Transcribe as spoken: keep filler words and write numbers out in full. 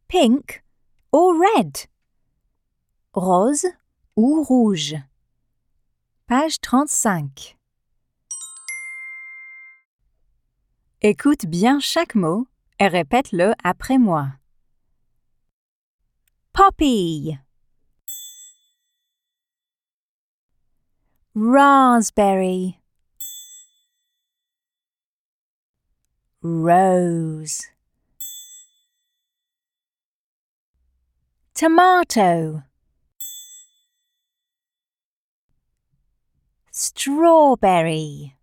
pink or red? Rose ou rouge? Page trente-cinq. Écoute bien chaque mot et répète-le après moi. Poppy, raspberry, rose, tomato, strawberry,